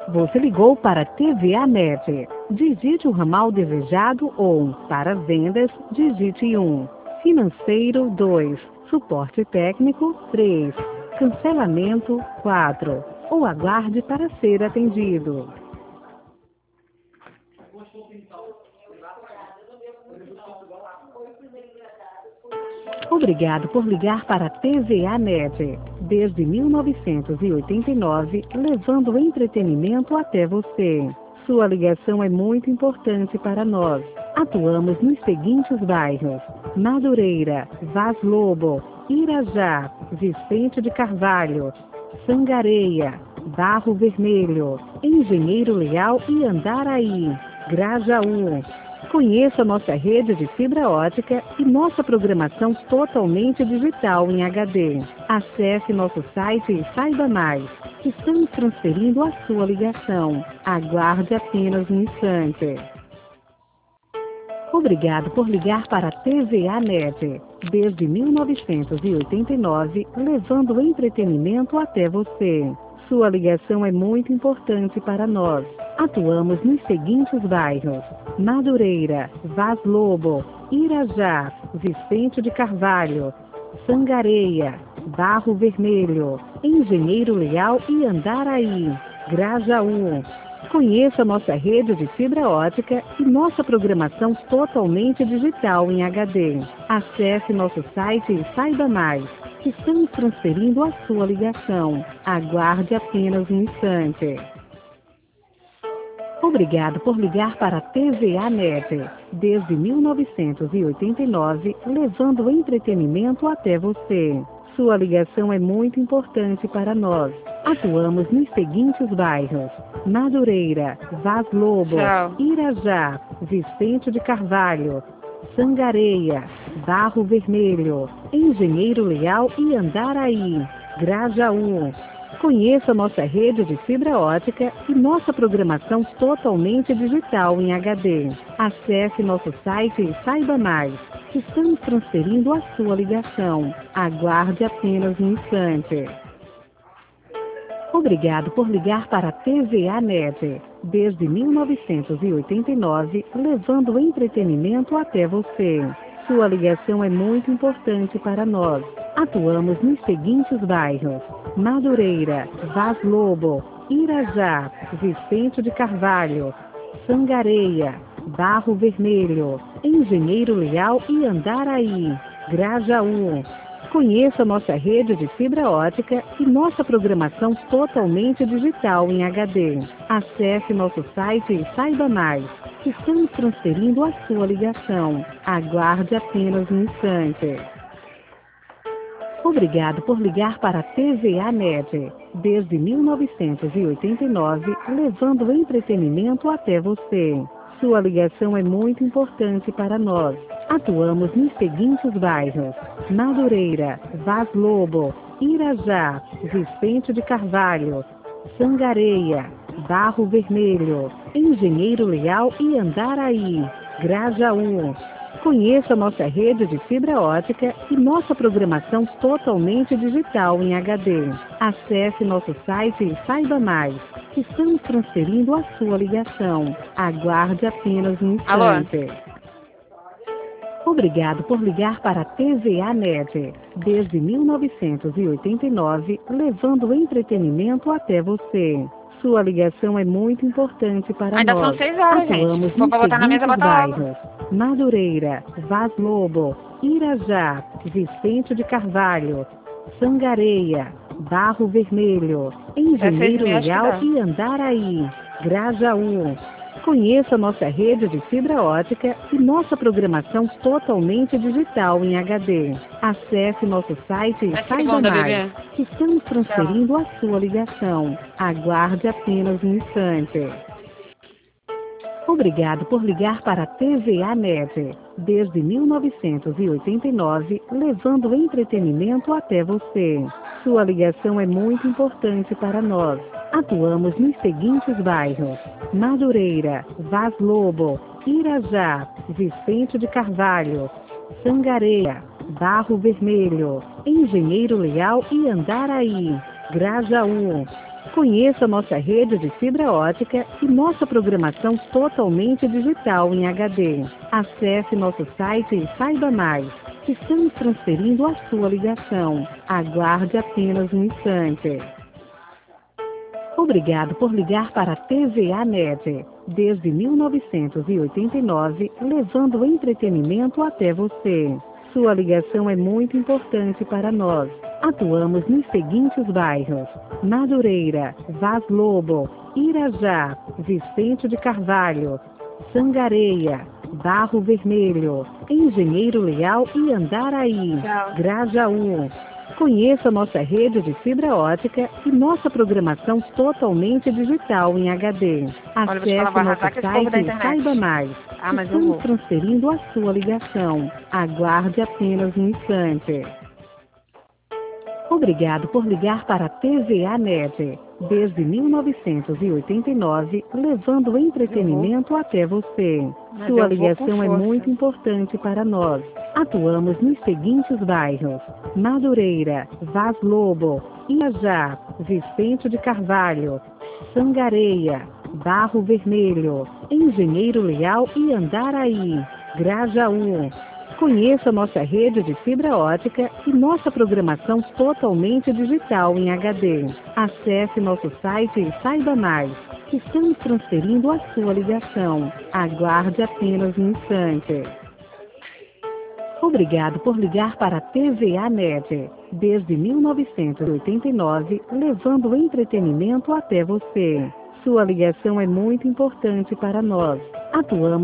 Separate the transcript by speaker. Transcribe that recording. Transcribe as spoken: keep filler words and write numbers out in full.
Speaker 1: Você ligou para a T V A N E T. Digite o ramal desejado ou, para vendas, digite um. Financeiro dois. Suporte técnico três. Cancelamento quatro. Ou aguarde para ser atendido. Obrigado por ligar para a T V A N E T. Desde mil novecentos e oitenta e nove, levando entretenimento até você. Sua ligação é muito importante para nós. Atuamos nos seguintes bairros: Madureira, Vaz Lobo, Irajá, Vicente de Carvalho, Sangareia, Barro Vermelho, Engenheiro Leal e Andaraí, Grajaú. Conheça nossa rede de fibra ótica e nossa programação totalmente digital em H D. Acesse nosso site e saiba mais. Estamos transferindo a sua ligação. Aguarde apenas um instante. Obrigado por ligar para a T V A N E T. Desde mil novecentos e oitenta e nove, levando entretenimento até você. Sua ligação é muito importante para nós. Atuamos nos seguintes bairros: Madureira, Vaz Lobo, Irajá, Vicente de Carvalho, Sangareia, Barro Vermelho, Engenheiro Leal e Andaraí, Grajaú. Conheça nossa rede de fibra ótica e nossa programação totalmente digital em H D. Acesse nosso site e saiba mais. Estamos transferindo a sua ligação. Aguarde apenas um instante. Obrigado por ligar para a T V A N E T. Desde mil novecentos e oitenta e nove, levando entretenimento até você. Sua ligação é muito importante para nós. Atuamos nos seguintes bairros: Madureira, Vaz Lobo,
Speaker 2: Tchau.
Speaker 1: Irajá, Vicente de Carvalho, Sangareia, Barro Vermelho, Engenheiro Leal e Andaraí, Grajaú. Conheça nossa rede de fibra ótica e nossa programação totalmente digital em H D. Acesse nosso site e saiba mais. Estamos transferindo a sua ligação. Aguarde apenas um instante. Obrigado por ligar para a T V A N E T. Desde mil novecentos e oitenta e nove, levando entretenimento até você. Sua ligação é muito importante para nós. Atuamos nos seguintes bairros: Madureira, Vaz Lobo, Irajá, Vicente de Carvalho, Sangareia, Barro Vermelho, Engenheiro Leal e Andaraí, Grajaú. Conheça nossa rede de fibra ótica e nossa programação totalmente digital em H D. Acesse nosso site e saiba mais. Estamos transferindo a sua ligação. Aguarde apenas um instante. Obrigado por ligar para a T V A N E T. Desde mil novecentos e oitenta e nove, levando entretenimento até você. Sua ligação é muito importante para nós. Atuamos nos seguintes bairros: Madureira, Vaz Lobo, Irajá, Vicente de Carvalho, Sangareia, Barro Vermelho, Engenheiro Leal e Andaraí, Grajaú. Conheça nossa rede de fibra ótica e nossa programação totalmente digital em H D. Acesse nosso site e saiba mais. Estamos transferindo a sua ligação. Aguarde apenas um instante.
Speaker 2: Alô?
Speaker 1: Obrigado por ligar para a T V A N E T. Desde mil novecentos e oitenta e nove, levando entretenimento até você. Sua ligação é muito importante para
Speaker 2: Ainda
Speaker 1: nós.
Speaker 2: são seis horas,
Speaker 1: Atuamos
Speaker 2: gente. Se for
Speaker 1: nos
Speaker 2: pra botar na mesa,
Speaker 1: seguintes
Speaker 2: bota logo.
Speaker 1: bairros: Madureira, Vaz Lobo, Irajá, Vicente de Carvalho, Sangareia, Barro Vermelho, Engenheiro
Speaker 2: meia, acho que
Speaker 1: Leal
Speaker 2: dá.
Speaker 1: e Andaraí, Grajaú. Conheça nossa rede de fibra ótica e nossa programação totalmente digital em H D. Acesse nosso site e
Speaker 2: É
Speaker 1: saiba
Speaker 2: segunda,
Speaker 1: mais.
Speaker 2: bebê.
Speaker 1: Estamos transferindo a sua ligação. Aguarde apenas um instante. Obrigado por ligar para a T V A N E T. Desde mil novecentos e oitenta e nove, levando entretenimento até você. Sua ligação é muito importante para nós. Atuamos nos seguintes bairros: Madureira, Vaz Lobo, Irajá, Vicente de Carvalho, Sangareia, Barro Vermelho, Engenheiro Leal e Andaraí, Grajaú. Conheça nossa rede de fibra ótica e nossa programação totalmente digital em H D. Acesse nosso site e saiba mais. Estamos transferindo a sua ligação. Aguarde apenas um instante. Obrigado por ligar para a T V A Net. Desde mil novecentos e oitenta e nove, levando entretenimento até você. Sua ligação é muito importante para nós. Atuamos nos seguintes bairros: Madureira, Vaz Lobo, Irajá, Vicente de Carvalho, Sangareia, Barro Vermelho, Engenheiro Leal e Andaraí, Grajaú. Conheça nossa rede de fibra ótica e nossa programação totalmente digital em H D. Acesse nosso site e saiba mais.
Speaker 2: Ah, mas eu
Speaker 1: Estamos
Speaker 2: vou.
Speaker 1: transferindo a sua ligação. Aguarde apenas um instante. Obrigado por ligar para a T V A Net. Desde mil novecentos e oitenta e nove, levando entretenimento até você.
Speaker 2: Mas
Speaker 1: Sua
Speaker 2: eu vou com
Speaker 1: ligação é
Speaker 2: força.
Speaker 1: muito importante para nós. Atuamos nos seguintes bairros: Madureira, Vaz Lobo, Irajá, Vicente de Carvalho, Sangareia, Barro Vermelho, Engenheiro Leal e Andaraí, Grajaú. Conheça nossa rede de fibra ótica e nossa programação totalmente digital em H D. Acesse nosso site e saiba mais. Estamos transferindo a sua ligação. Aguarde apenas um instante. Obrigado por ligar para a T V A Net. Desde mil novecentos e oitenta e nove, levando entretenimento até você. Sua ligação é muito importante para nós. Atuamos